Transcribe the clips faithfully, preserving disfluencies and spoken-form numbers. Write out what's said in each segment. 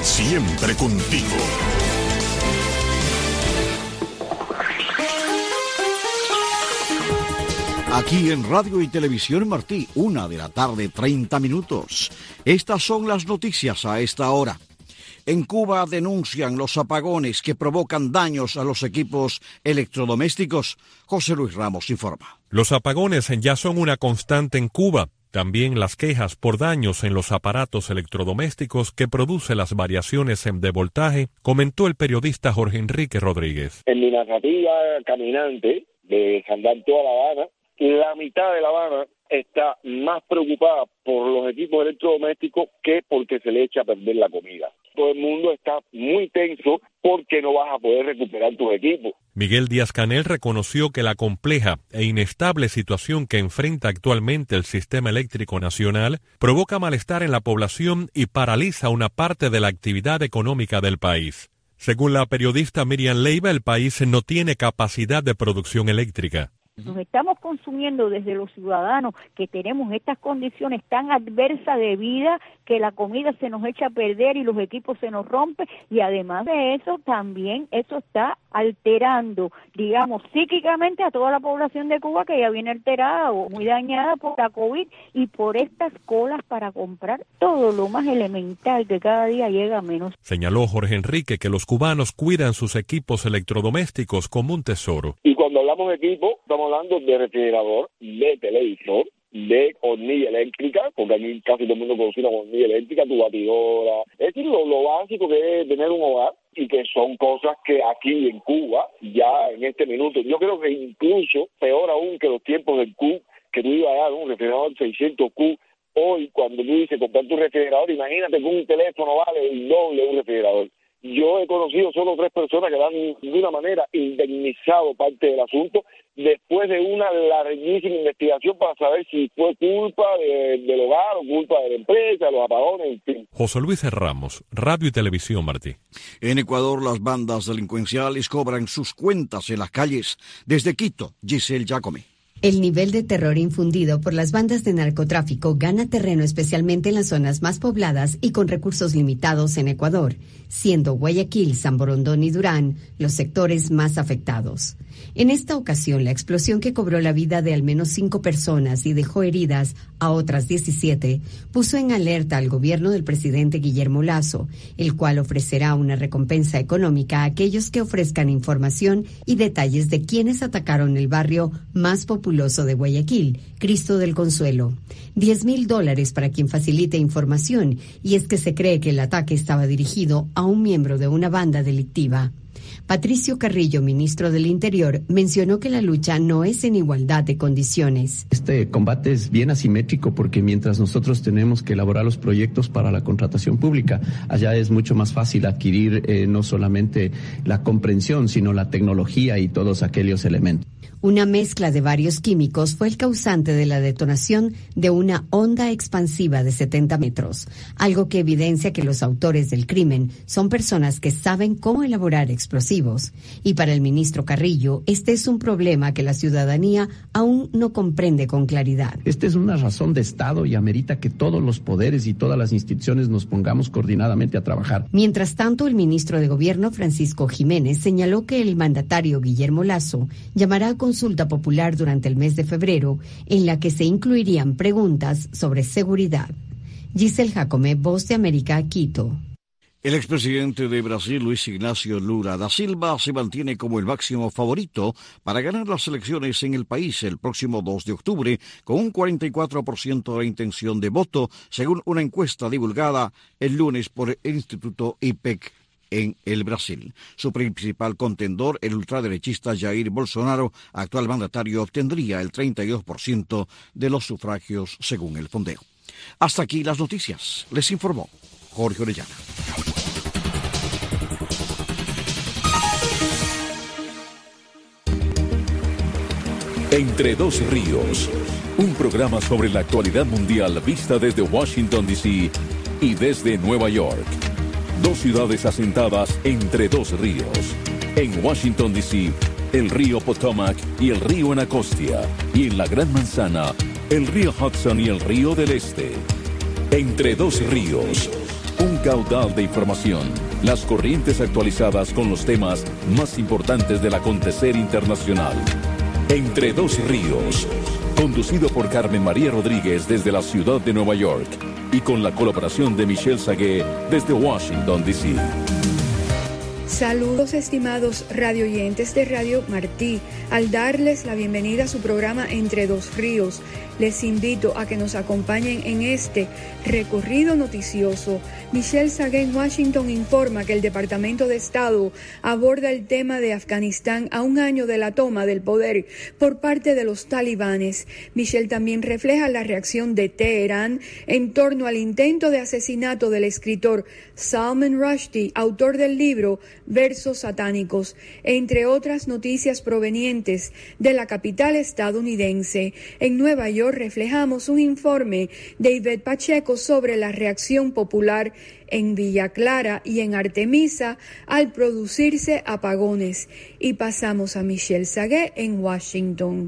siempre contigo. Aquí en Radio y Televisión Martí, una de la tarde, treinta minutos. Estas son las noticias a esta hora. En Cuba denuncian los apagones que provocan daños a los equipos electrodomésticos. José Luis Ramos informa. Los apagones ya son una constante en Cuba. También las quejas por daños en los aparatos electrodomésticos que produce las variaciones de voltaje, comentó el periodista Jorge Enrique Rodríguez. En mi narrativa caminante de andar toda La Habana, la mitad de La Habana está más preocupada por los equipos electrodomésticos que porque se le echa a perder la comida. Todo el mundo está muy tenso porque no vas a poder recuperar tus equipos. Miguel Díaz-Canel reconoció que la compleja e inestable situación que enfrenta actualmente el sistema eléctrico nacional provoca malestar en la población y paraliza una parte de la actividad económica del país. Según la periodista Miriam Leiva, el país no tiene capacidad de producción eléctrica. Nos estamos consumiendo desde los ciudadanos que tenemos estas condiciones tan adversas de vida que la comida se nos echa a perder y los equipos se nos rompen, y además de eso también eso está alterando, digamos, psíquicamente a toda la población de Cuba, que ya viene alterada o muy dañada por la COVID y por estas colas para comprar todo lo más elemental que cada día llega menos. Señaló Jorge Enrique que los cubanos cuidan sus equipos electrodomésticos como un tesoro. Y cuando hablamos de equipo, estamos hablando de refrigerador, de televisor, de hornilla eléctrica, porque aquí casi todo el mundo cocina con hornilla eléctrica, tu batidora, es decir, lo, lo básico que es tener un hogar, y que son cosas que aquí en Cuba, ya en este minuto, yo creo que incluso peor aún que los tiempos del Q, que tú ibas a dar un refrigerador seiscientos Q, hoy cuando tú dices comprar tu refrigerador, imagínate que un teléfono vale el doble de un refrigerador. Yo he conocido solo tres personas que han de una manera indemnizado parte del asunto después de una larguísima investigación para saber si fue culpa de, del hogar o culpa de la empresa, los apagones, en fin. José Luis Ramos, Radio y Televisión Martí. En Ecuador, las bandas delincuenciales cobran sus cuentas en las calles. Desde Quito, Giselle Jacome. El nivel de terror infundido por las bandas de narcotráfico gana terreno especialmente en las zonas más pobladas y con recursos limitados en Ecuador, siendo Guayaquil, San Borondón y Durán los sectores más afectados. En esta ocasión, la explosión que cobró la vida de al menos cinco personas y dejó heridas a otras diecisiete puso en alerta al gobierno del presidente Guillermo Lasso, el cual ofrecerá una recompensa económica a aquellos que ofrezcan información y detalles de quienes atacaron el barrio más populoso de Guayaquil, Cristo del Consuelo. Diez mil dólares para quien facilite información, y es que se cree que el ataque estaba dirigido a un miembro de una banda delictiva. Patricio Carrillo, ministro del Interior, mencionó que la lucha no es en igualdad de condiciones. Este combate es bien asimétrico porque mientras nosotros tenemos que elaborar los proyectos para la contratación pública, allá es mucho más fácil adquirir eh, no solamente la comprensión, sino la tecnología y todos aquellos elementos. Una mezcla de varios químicos fue el causante de la detonación de una onda expansiva de setenta metros, algo que evidencia que los autores del crimen son personas que saben cómo elaborar explosivos. Y para el ministro Carrillo, este es un problema que la ciudadanía aún no comprende con claridad. Esta es una razón de Estado y amerita que todos los poderes y todas las instituciones nos pongamos coordinadamente a trabajar. Mientras tanto, el ministro de Gobierno, Francisco Jiménez, señaló que el mandatario Guillermo Lasso llamará a consulta popular durante el mes de febrero, en la que se incluirían preguntas sobre seguridad. Giselle Jacome, Voz de América, Quito. El expresidente de Brasil, Luis Ignacio Lula da Silva, se mantiene como el máximo favorito para ganar las elecciones en el país el próximo dos de octubre, con un cuarenta y cuatro por ciento de intención de voto, según una encuesta divulgada el lunes por el Instituto I P E C en el Brasil. Su principal contendor, el ultraderechista Jair Bolsonaro, actual mandatario, obtendría el treinta y dos por ciento de los sufragios según el sondeo. Hasta aquí las noticias. Les informó Jorge Orellana. Entre dos ríos, un programa sobre la actualidad mundial vista desde Washington, D C y desde Nueva York. Dos ciudades asentadas entre dos ríos. En Washington, D C, el río Potomac y el río Anacostia. Y en la Gran Manzana, el río Hudson y el río del Este. Entre dos ríos, Un caudal de información, las corrientes actualizadas con los temas más importantes del acontecer internacional. Entre Dos Ríos, conducido por Carmen María Rodríguez desde la ciudad de Nueva York y con la colaboración de Michelle Sagué desde Washington, D C Saludos, estimados radioyentes de Radio Martí. Al darles la bienvenida a su programa Entre Dos Ríos, les invito a que nos acompañen en este recorrido noticioso. Michelle Sagué en Washington informa que el Departamento de Estado aborda el tema de Afganistán a un año de la toma del poder por parte de los talibanes. Michelle también refleja la reacción de Teherán en torno al intento de asesinato del escritor Salman Rushdie, autor del libro Versos Satánicos, entre otras noticias provenientes de la capital estadounidense. En Nueva York reflejamos un informe de Ivette Pacheco sobre la reacción popular en Villa Clara y en Artemisa al producirse apagones. Y pasamos a Michelle Sagué en Washington.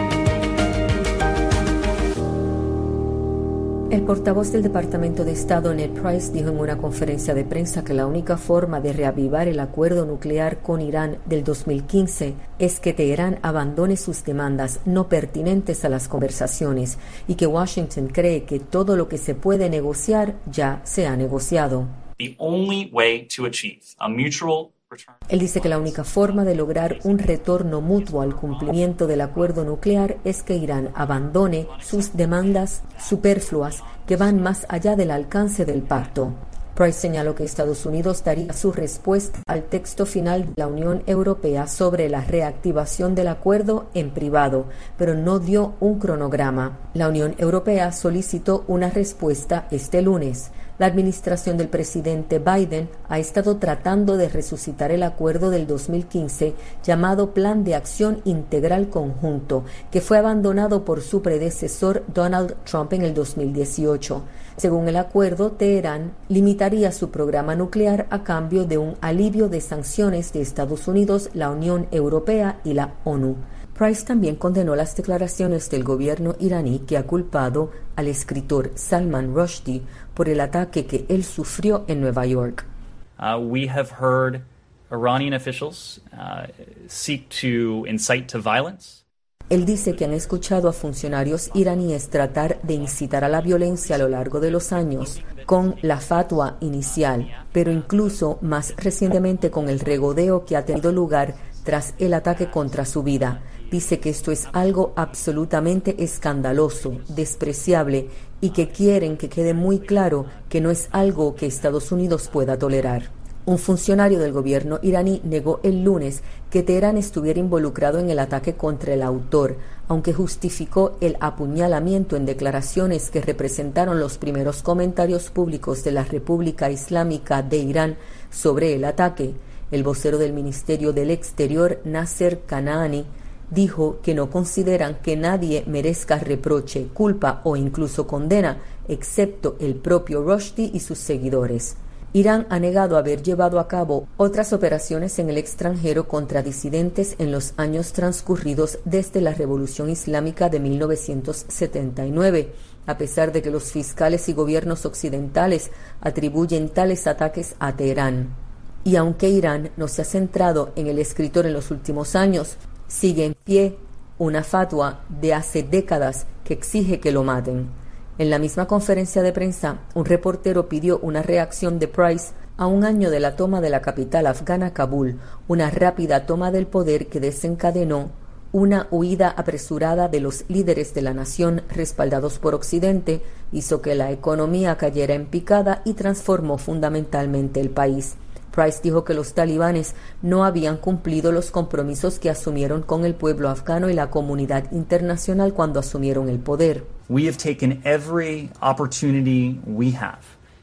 El portavoz del Departamento de Estado, Ned Price, dijo en una conferencia de prensa que la única forma de reavivar el acuerdo nuclear con Irán del dos mil quince es que Teherán abandone sus demandas no pertinentes a las conversaciones y que Washington cree que todo lo que se puede negociar ya se ha negociado. The only way to achieve a mutual Él dice que la única forma de lograr un retorno mutuo al cumplimiento del acuerdo nuclear es que Irán abandone sus demandas superfluas que van más allá del alcance del pacto. Price señaló que Estados Unidos daría su respuesta al texto final de la Unión Europea sobre la reactivación del acuerdo en privado, pero no dio un cronograma. La Unión Europea solicitó una respuesta este lunes. La administración del presidente Biden ha estado tratando de resucitar el acuerdo del dos mil quince llamado Plan de Acción Integral Conjunto, que fue abandonado por su predecesor Donald Trump en el dos mil dieciocho. Según el acuerdo, Teherán limitaría su programa nuclear a cambio de un alivio de sanciones de Estados Unidos, la Unión Europea y la ONU. Price también condenó las declaraciones del gobierno iraní que ha culpado al escritor Salman Rushdie por el ataque que él sufrió en Nueva York. Uh, we have heard Iranian officials uh, seek to incite to violence. Él dice que han escuchado a funcionarios iraníes tratar de incitar a la violencia a lo largo de los años con la fatwa inicial, pero incluso más recientemente con el regodeo que ha tenido lugar tras el ataque contra su vida. Dice que esto es algo absolutamente escandaloso, despreciable y que quieren que quede muy claro que no es algo que Estados Unidos pueda tolerar. Un funcionario del gobierno iraní negó el lunes que Teherán estuviera involucrado en el ataque contra el autor, aunque justificó el apuñalamiento en declaraciones que representaron los primeros comentarios públicos de la República Islámica de Irán sobre el ataque. El vocero del Ministerio del Exterior, Nasser Kanaani, dijo que no consideran que nadie merezca reproche, culpa o incluso condena, excepto el propio Rushdie y sus seguidores. Irán ha negado haber llevado a cabo otras operaciones en el extranjero contra disidentes en los años transcurridos desde la Revolución Islámica de mil novecientos setenta y nueve, a pesar de que los fiscales y gobiernos occidentales atribuyen tales ataques a Teherán. Y aunque Irán no se ha centrado en el escritor en los últimos años, sigue en pie una fatwa de hace décadas que exige que lo maten. En la misma conferencia de prensa, un reportero pidió una reacción de Price a un año de la toma de la capital afgana, Kabul, una rápida toma del poder que desencadenó una huida apresurada de los líderes de la nación respaldados por Occidente, hizo que la economía cayera en picada y transformó fundamentalmente el país. Price dijo que los talibanes no habían cumplido los compromisos que asumieron con el pueblo afgano y la comunidad internacional cuando asumieron el poder. We have taken every opportunity we have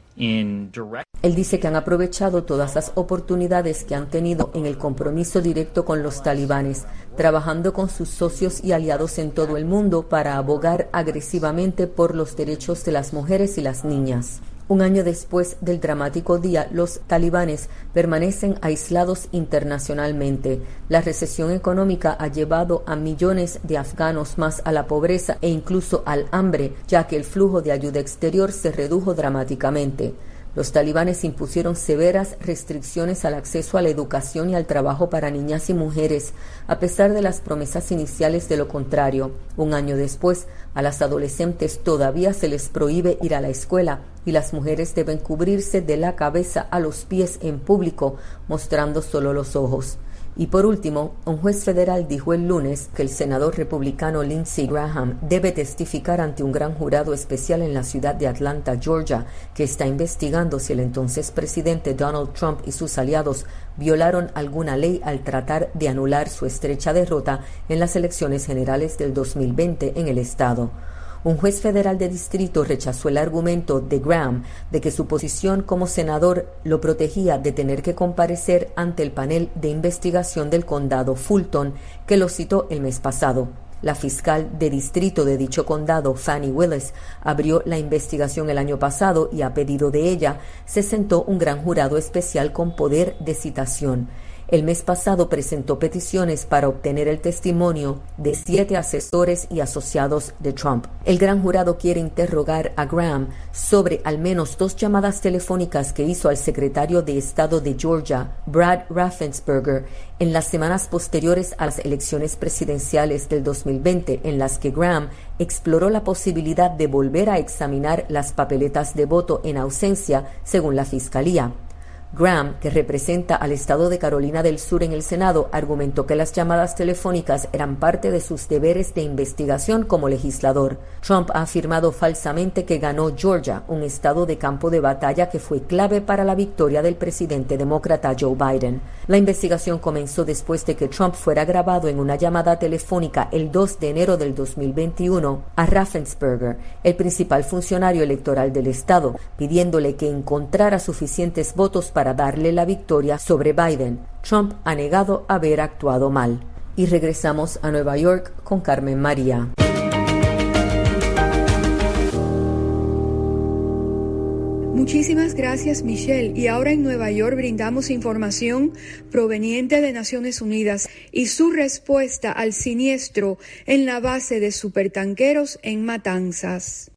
in direct... Él dice que han aprovechado todas las oportunidades que han tenido en el compromiso directo con los talibanes, trabajando con sus socios y aliados en todo el mundo para abogar agresivamente por los derechos de las mujeres y las niñas. Un año después del dramático día, los talibanes permanecen aislados internacionalmente. La recesión económica ha llevado a millones de afganos más a la pobreza e incluso al hambre, ya que el flujo de ayuda exterior se redujo dramáticamente. Los talibanes impusieron severas restricciones al acceso a la educación y al trabajo para niñas y mujeres, a pesar de las promesas iniciales de lo contrario. Un año después, a las adolescentes todavía se les prohíbe ir a la escuela y las mujeres deben cubrirse de la cabeza a los pies en público, mostrando solo los ojos. Y por último, un juez federal dijo el lunes que el senador republicano Lindsey Graham debe testificar ante un gran jurado especial en la ciudad de Atlanta, Georgia, que está investigando si el entonces presidente Donald Trump y sus aliados violaron alguna ley al tratar de anular su estrecha derrota en las elecciones generales del dos mil veinte en el estado. Un juez federal de distrito rechazó el argumento de Graham de que su posición como senador lo protegía de tener que comparecer ante el panel de investigación del condado Fulton, que lo citó el mes pasado. La fiscal de distrito de dicho condado, Fannie Willis, abrió la investigación el año pasado y a pedido de ella se sentó un gran jurado especial con poder de citación. El mes pasado presentó peticiones para obtener el testimonio de siete asesores y asociados de Trump. El gran jurado quiere interrogar a Graham sobre al menos dos llamadas telefónicas que hizo al secretario de Estado de Georgia, Brad Raffensperger, en las semanas posteriores a las elecciones presidenciales del dos mil veinte, en las que Graham exploró la posibilidad de volver a examinar las papeletas de voto en ausencia, según la Fiscalía. Graham, que representa al estado de Carolina del Sur en el Senado, argumentó que las llamadas telefónicas eran parte de sus deberes de investigación como legislador. Trump ha afirmado falsamente que ganó Georgia, un estado de campo de batalla que fue clave para la victoria del presidente demócrata Joe Biden. La investigación comenzó después de que Trump fuera grabado en una llamada telefónica el dos de enero del dos mil veintiuno a Raffensperger, el principal funcionario electoral del estado, pidiéndole que encontrara suficientes votos para para darle la victoria sobre Biden. Trump ha negado haber actuado mal. Y regresamos a Nueva York con Carmen María. Muchísimas gracias, Michelle. Y ahora en Nueva York brindamos información proveniente de Naciones Unidas y su respuesta al siniestro en la base de supertanqueros en Matanzas.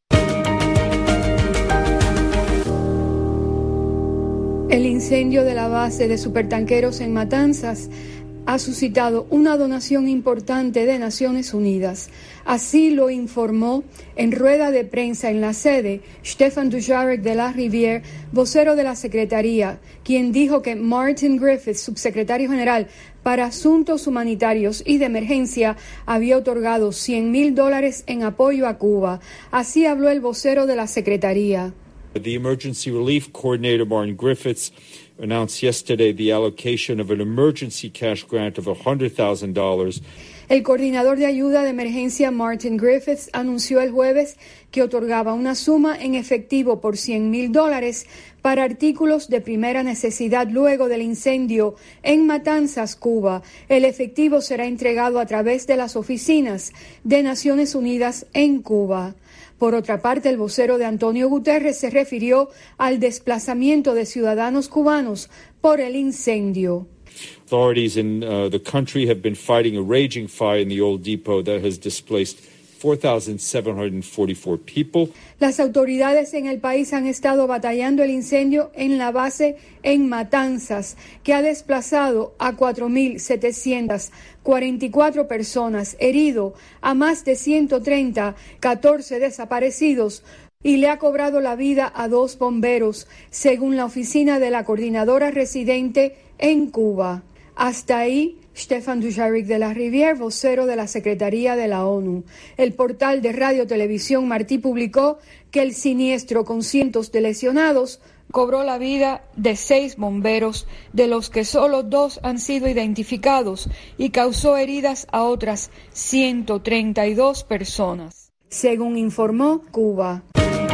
El incendio de la base de supertanqueros en Matanzas ha suscitado una donación importante de Naciones Unidas. Así lo informó en rueda de prensa en la sede Stéphane Dujarric de la Rivière, vocero de la Secretaría, quien dijo que Martin Griffiths, subsecretario general para Asuntos Humanitarios y de Emergencia, había otorgado cien mil dólares en apoyo a Cuba. Así habló el vocero de la Secretaría. The Emergency Relief Coordinator, Martin Griffiths, announced yesterday the allocation of an emergency cash grant of one hundred thousand dollars. El coordinador de ayuda de emergencia, Martin Griffiths, anunció el jueves que otorgaba una suma en efectivo por cien mil dólares para artículos de primera necesidad luego del incendio en Matanzas, Cuba. El efectivo será entregado a través de las oficinas de Naciones Unidas en Cuba. Por otra parte, el vocero de Antonio Guterres se refirió al desplazamiento de ciudadanos cubanos por el incendio. Authorities in uh, the country have been fighting a raging fire in the old depot that has displaced four thousand seven hundred forty-four people. Las autoridades en el país han estado batallando el incendio en la base en Matanzas, que ha desplazado a cuatro mil setecientas cuarenta y cuatro personas, herido a más de ciento treinta, catorce desaparecidos, y le ha cobrado la vida a dos bomberos, según la oficina de la coordinadora residente en Cuba. Hasta ahí, Stéphane Dujarric de la Rivière, vocero de la Secretaría de la ONU. El portal de Radio Televisión Martí publicó que el siniestro, con cientos de lesionados, cobró la vida de seis bomberos, de los que solo dos han sido identificados, y causó heridas a otras ciento treinta y dos personas, según informó Cuba.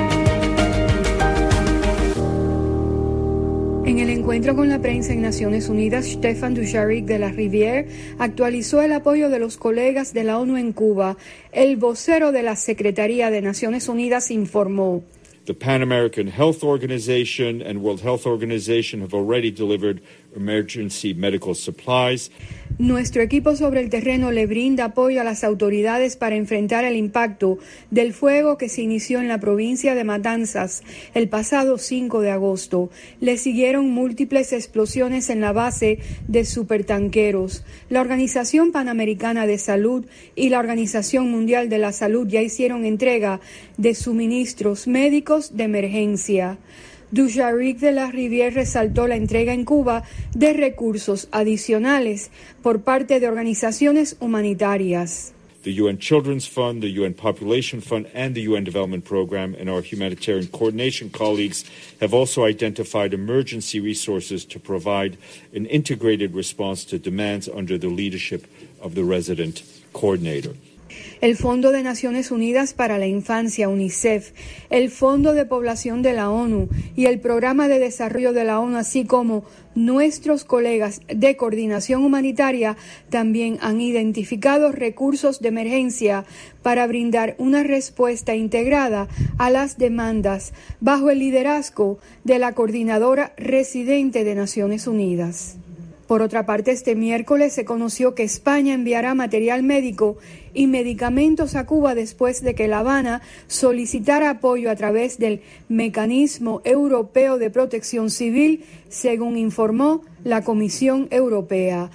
En el encuentro con la prensa en Naciones Unidas, Stéphane Dujarric de la Rivière actualizó el apoyo de los colegas de la ONU en Cuba. El vocero de la Secretaría de Naciones Unidas informó: The Pan American Health Organization and World Health Organization have already delivered emergency medical supplies. Nuestro equipo sobre el terreno le brinda apoyo a las autoridades para enfrentar el impacto del fuego que se inició en la provincia de Matanzas el pasado cinco de agosto. Le siguieron múltiples explosiones en la base de supertanqueros. La Organización Panamericana de Salud y la Organización Mundial de la Salud ya hicieron entrega de suministros médicos de emergencia. Dujarric de la Rivière resaltó la entrega en Cuba de recursos adicionales por parte de organizaciones humanitarias. The U N Children's Fund, the U N Population Fund, and the U N Development Program and our humanitarian coordination colleagues have also identified emergency resources to provide an integrated response to demands under the leadership of the resident coordinator. El Fondo de Naciones Unidas para la Infancia, UNICEF, el Fondo de Población de la ONU y el Programa de Desarrollo de la ONU, así como nuestros colegas de coordinación humanitaria, también han identificado recursos de emergencia para brindar una respuesta integrada a las demandas bajo el liderazgo de la coordinadora residente de Naciones Unidas. Por otra parte, este miércoles se conoció que España enviará material médico y medicamentos a Cuba después de que La Habana solicitara apoyo a través del Mecanismo Europeo de Protección Civil, según informó la Comisión Europea.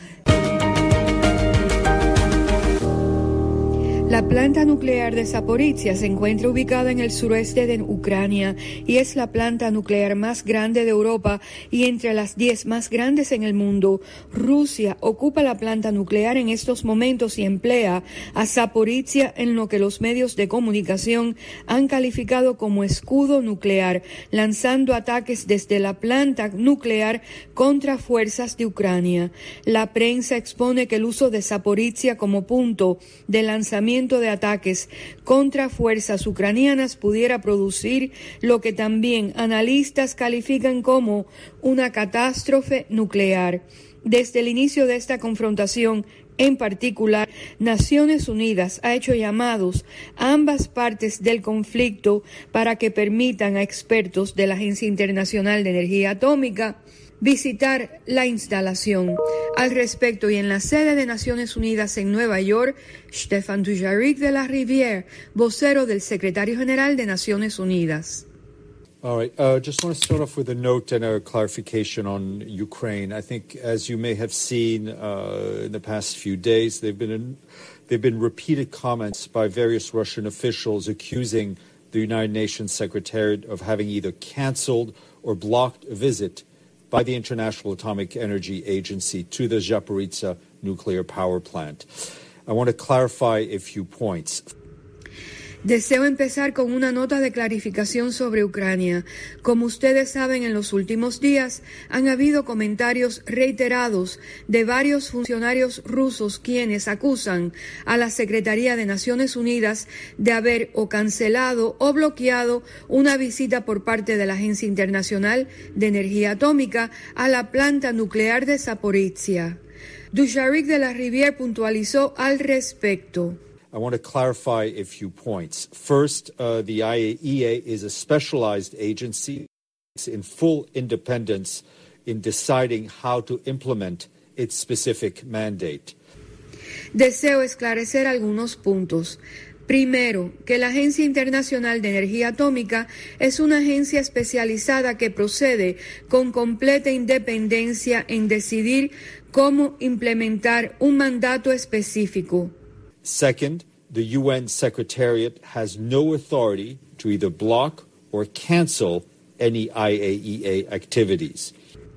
La planta nuclear de Zaporizhia se encuentra ubicada en el suroeste de Ucrania y es la planta nuclear más grande de Europa y entre las diez más grandes en el mundo. Rusia ocupa la planta nuclear en estos momentos y emplea a Zaporizhia en lo que los medios de comunicación han calificado como escudo nuclear, lanzando ataques desde la planta nuclear contra fuerzas de Ucrania. La prensa expone que el uso de Zaporizhia como punto de lanzamiento de ataques contra fuerzas ucranianas pudiera producir lo que también analistas califican como una catástrofe nuclear. Desde el inicio de esta confrontación, en particular, Naciones Unidas ha hecho llamados a ambas partes del conflicto para que permitan a expertos de la Agencia Internacional de Energía Atómica visitar la instalación. Al respecto, y en la sede de Naciones Unidas en Nueva York, Stéphane Dujarric de la Rivière, vocero del secretario general de Naciones Unidas. All right. Uh, just want to start off with a note and a clarification on Ukraine. I think, as you may have seen uh, in the past few days, they've been in, they've been repeated comments by various Russian officials accusing the United Nations Secretariat of having either canceled or blocked a visit by the International Atomic Energy Agency to the Zaporizhzhia nuclear power plant. I want to clarify a few points. Deseo empezar con una nota de clarificación sobre Ucrania. Como ustedes saben, en los últimos días han habido comentarios reiterados de varios funcionarios rusos quienes acusan a la Secretaría de Naciones Unidas de haber o cancelado o bloqueado una visita por parte de la Agencia Internacional de Energía Atómica a la planta nuclear de Zaporizhzhia. Dujarric de la Rivière puntualizó al respecto. I want to clarify a few points. First, uh, the I A E A is a specialized agency in full independence in deciding how to implement its specific mandate. Deseo esclarecer algunos puntos. Primero, que la Agencia Internacional de Energía Atómica es una agencia especializada que procede con completa independencia en decidir cómo implementar un mandato específico. Second, the U N Secretariat has no authority to either block or cancel any I A E A activities.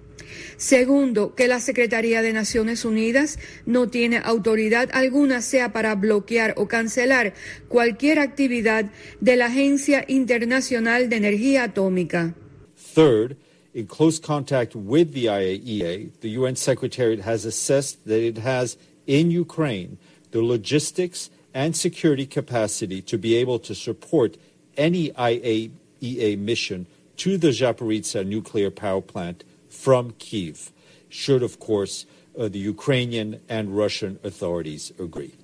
Segundo, que la Secretaría de Naciones Unidas no tiene autoridad alguna, sea para bloquear o cancelar cualquier actividad de la Agencia Internacional de Energía Atómica. Third, in close contact with the I A E A, the U N Secretariat has assessed that it has in Ukraine the logistics and security capacity to be able to support any I A E A mission to the Zaporizhzhia nuclear power plant from Kyiv, should, of course, uh, the Ukrainian and Russian authorities agree.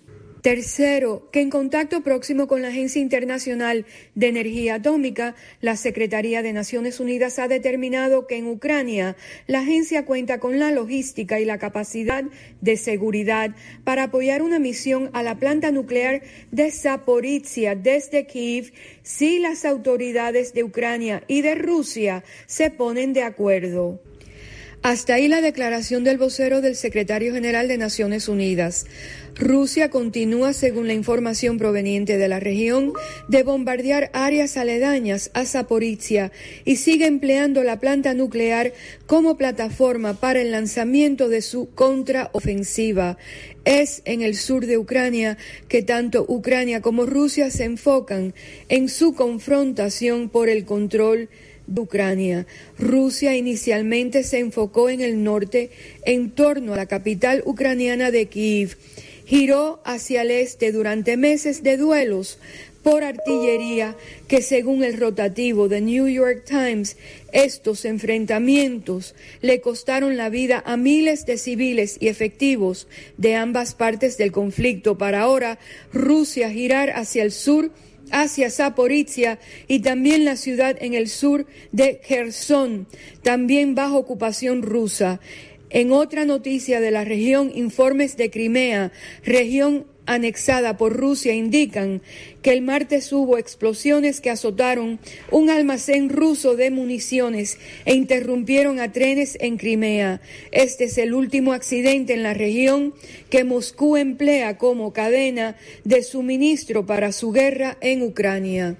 Tercero, que en contacto próximo con la Agencia Internacional de Energía Atómica, la Secretaría de Naciones Unidas ha determinado que en Ucrania la agencia cuenta con la logística y la capacidad de seguridad para apoyar una misión a la planta nuclear de Zaporizhia desde Kiev si las autoridades de Ucrania y de Rusia se ponen de acuerdo. Hasta ahí la declaración del vocero del secretario general de Naciones Unidas. Rusia continúa, según la información proveniente de la región, de bombardear áreas aledañas a Zaporizhia y sigue empleando la planta nuclear como plataforma para el lanzamiento de su contraofensiva. Es en el sur de Ucrania que tanto Ucrania como Rusia se enfocan en su confrontación por el control de Ucrania. Rusia inicialmente se enfocó en el norte en torno a la capital ucraniana de Kiev. Giró hacia el este durante meses de duelos por artillería que, según el rotativo de New York Times, estos enfrentamientos le costaron la vida a miles de civiles y efectivos de ambas partes del conflicto, para ahora Rusia girar hacia el sur, hacia Zaporizhia y también la ciudad en el sur de Kherson, también bajo ocupación rusa. En otra noticia de la región, informes de Crimea, región anexada por Rusia, indican que el martes hubo explosiones que azotaron un almacén ruso de municiones e interrumpieron a trenes en Crimea. Este es el último accidente en la región que Moscú emplea como cadena de suministro para su guerra en Ucrania.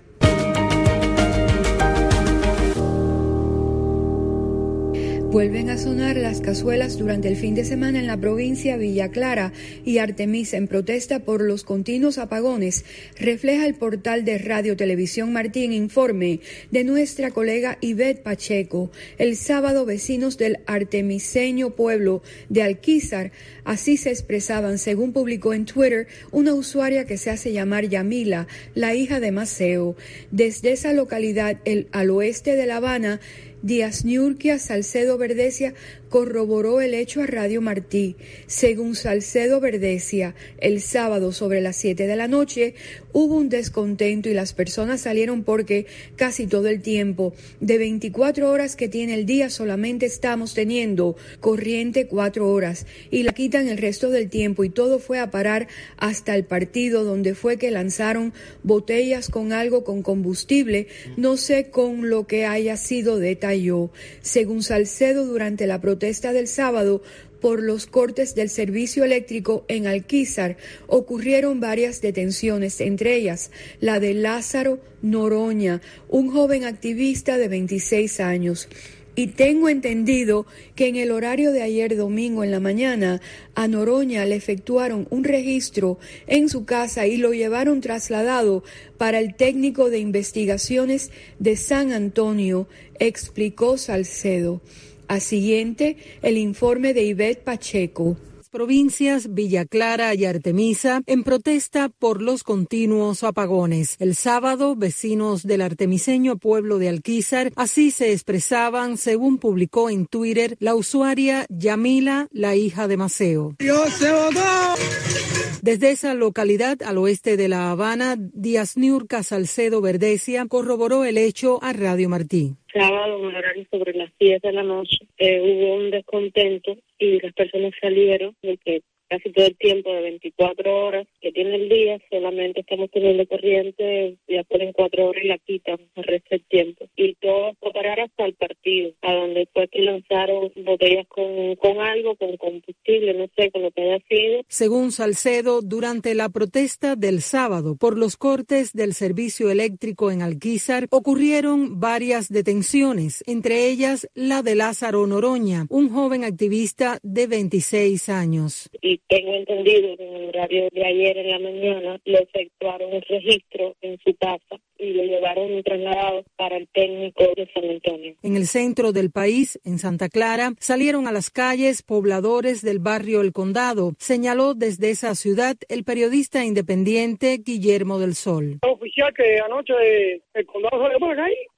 Vuelven a sonar las cazuelas durante el fin de semana en la provincia Villa Clara y Artemisa en protesta por los continuos apagones, refleja el portal de Radio Televisión Martí en informe de nuestra colega Ivette Pacheco. El sábado, vecinos del artemiseño pueblo de Alquizar así se expresaban, según publicó en Twitter una usuaria que se hace llamar Yamila, la hija de Maceo. Desde esa localidad, el, al oeste de La Habana, Díaz Niurquia Salcedo Verdecia corroboró el hecho a Radio Martí. Según Salcedo Verdecia, el sábado sobre las siete de la noche hubo un descontento y las personas salieron porque casi todo el tiempo de veinticuatro horas que tiene el día solamente estamos teniendo corriente cuatro horas y la quitan el resto del tiempo, y todo fue a parar hasta el partido, donde fue que lanzaron botellas con algo con combustible, no sé con lo que haya sido, detalló. Según Salcedo, durante la protesta del sábado por los cortes del servicio eléctrico en Alquizar ocurrieron varias detenciones, entre ellas la de Lázaro Noroña, un joven activista de veintiséis años. Y tengo entendido que en el horario de ayer domingo en la mañana a Noroña le efectuaron un registro en su casa y lo llevaron trasladado para el técnico de investigaciones de San Antonio, explicó Salcedo. A siguiente, el informe de Ivette Pacheco. Provincias Villa Clara y Artemisa en protesta por los continuos apagones. El sábado, vecinos del artemiseño pueblo de Alquizar así se expresaban, según publicó en Twitter la usuaria Yamila, la hija de Maceo. ¡Dios se votó! Desde esa localidad al oeste de La Habana, Díaz Niurca Salcedo Verdecia corroboró el hecho a Radio Martí. Sábado, en horario sobre las diez de la noche, eh, hubo un descontento y las personas salieron porque casi todo el tiempo de veinticuatro horas que tiene el día solamente estamos teniendo corriente, ya ponen cuatro horas y la quitan el resto del tiempo. Y todo fue parar hasta el partido, a donde fue que lanzaron botellas con, con algo, con combustible, no sé, con lo que haya sido. Según Salcedo, durante la protesta del sábado por los cortes del servicio eléctrico en Alquizar, ocurrieron varias detenciones, entre ellas la de Lázaro Noroña, un joven activista de veintiséis años. Y tengo entendido que en el horario de ayer en la mañana le efectuaron el registro en su casa y lo llevaron trasladado para el técnico de San Antonio. En el centro del país, en Santa Clara, salieron a las calles pobladores del barrio El Condado, señaló desde esa ciudad el periodista independiente Guillermo del Sol. Oficial que anoche el condado salió por acá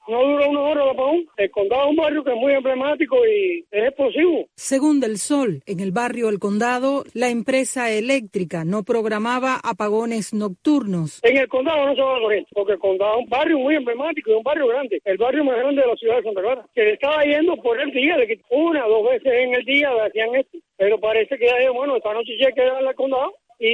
No duró una hora el apagón. El condado es un barrio que es muy emblemático y es explosivo. Según Del Sol, en el barrio El Condado, la empresa eléctrica no programaba apagones nocturnos. En el condado no se va la corriente, porque el condado es un barrio muy emblemático y un barrio grande. El barrio más grande de la ciudad de Santa Clara. Que le estaba yendo por el día, de que una o dos veces en el día hacían esto. Pero parece que ya, bueno, esta noche sí hay que darle al condado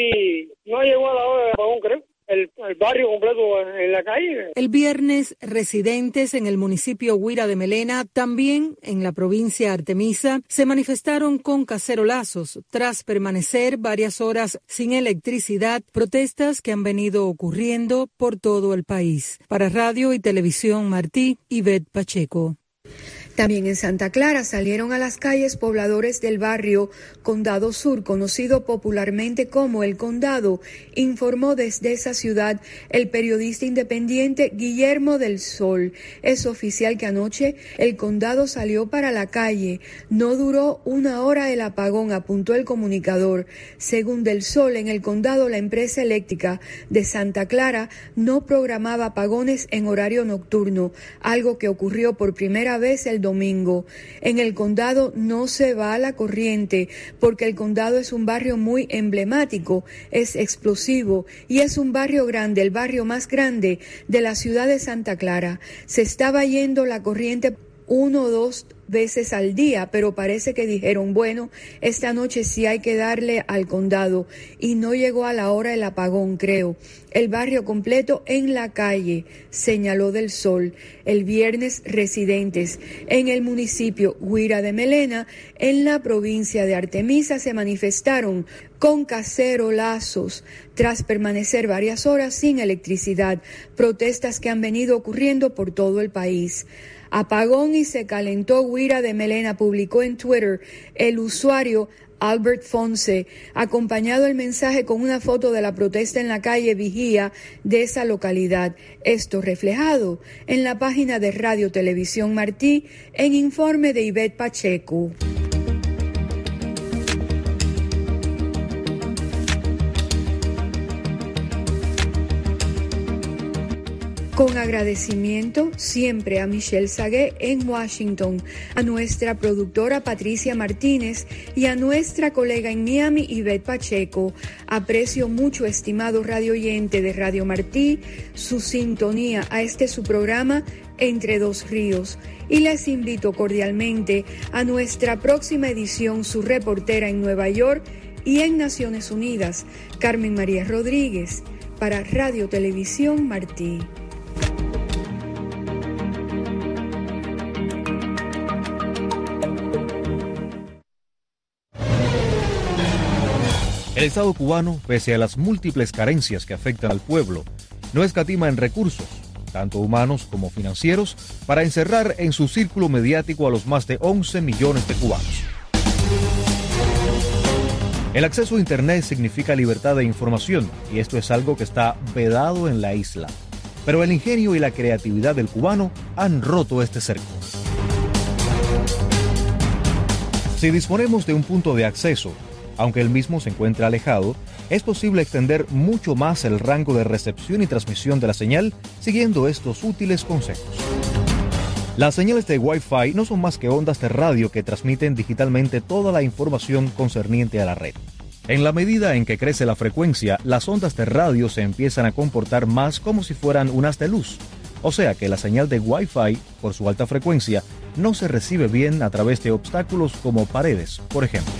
y no llegó a la hora del apagón, creo. El, el barrio completo en la calle. El viernes, residentes en el municipio Guira de Melena, también en la provincia Artemisa, se manifestaron con cacerolazos tras permanecer varias horas sin electricidad, protestas que han venido ocurriendo por todo el país. Para Radio y Televisión Martí, Ivette Pacheco. También en Santa Clara salieron a las calles pobladores del barrio Condado Sur, conocido popularmente como El Condado, informó desde esa ciudad el periodista independiente Guillermo del Sol. Es oficial que anoche el condado salió para la calle. No duró una hora el apagón, apuntó el comunicador. Según Del Sol, en el condado la empresa eléctrica de Santa Clara no programaba apagones en horario nocturno, algo que ocurrió por primera vez el domingo. En el condado no se va la corriente porque el condado es un barrio muy emblemático, es explosivo y es un barrio grande, el barrio más grande de la ciudad de Santa Clara. Se estaba yendo la corriente uno o dos veces al día, pero parece que dijeron, bueno, esta noche sí hay que darle al condado, y no llegó a la hora el apagón, creo. El barrio completo en la calle, señaló Del Sol. El viernes, residentes en el municipio Guira de Melena, en la provincia de Artemisa, se manifestaron con cacerolazos tras permanecer varias horas sin electricidad, protestas que han venido ocurriendo por todo el país. Apagón y se calentó Guira de Melena, publicó en Twitter el usuario Albert Fonse, acompañado el mensaje con una foto de la protesta en la calle Vigía de esa localidad. Esto reflejado en la página de Radio Televisión Martí, en informe de Ivette Pacheco. Con agradecimiento siempre a Michelle Sagué en Washington, a nuestra productora Patricia Martínez y a nuestra colega en Miami, Ivette Pacheco. Aprecio mucho, estimado radio oyente de Radio Martí, su sintonía a este su programa Entre Dos Ríos. Y les invito cordialmente a nuestra próxima edición, su reportera en Nueva York y en Naciones Unidas, Carmen María Rodríguez, para Radio Televisión Martí. El Estado cubano, pese a las múltiples carencias que afectan al pueblo, no escatima en recursos, tanto humanos como financieros, para encerrar en su círculo mediático a los más de once millones de cubanos. El acceso a Internet significa libertad de información, y esto es algo que está vedado en la isla. Pero el ingenio y la creatividad del cubano han roto este cerco. Si disponemos de un punto de acceso, aunque el mismo se encuentre alejado, es posible extender mucho más el rango de recepción y transmisión de la señal siguiendo estos útiles consejos. Las señales de Wi-Fi no son más que ondas de radio que transmiten digitalmente toda la información concerniente a la red. En la medida en que crece la frecuencia, las ondas de radio se empiezan a comportar más como si fueran un haz de luz. O sea que la señal de Wi-Fi, por su alta frecuencia, no se recibe bien a través de obstáculos como paredes, por ejemplo.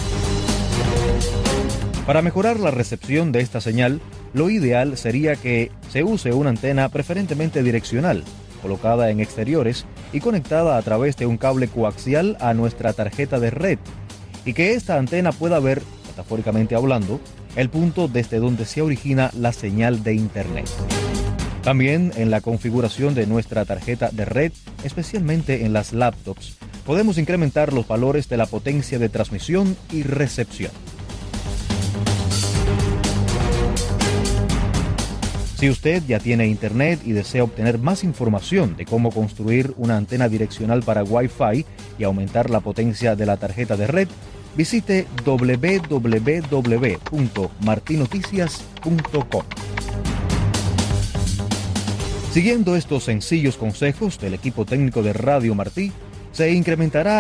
Para mejorar la recepción de esta señal, lo ideal sería que se use una antena preferentemente direccional, colocada en exteriores y conectada a través de un cable coaxial a nuestra tarjeta de red, y que esta antena pueda ver, metafóricamente hablando, el punto desde donde se origina la señal de Internet. También en la configuración de nuestra tarjeta de red, especialmente en las laptops, podemos incrementar los valores de la potencia de transmisión y recepción. Si usted ya tiene Internet y desea obtener más información de cómo construir una antena direccional para Wi-Fi y aumentar la potencia de la tarjeta de red, visite doble u doble u doble u punto martinoticias punto com. Siguiendo estos sencillos consejos del equipo técnico de Radio Martí, se incrementará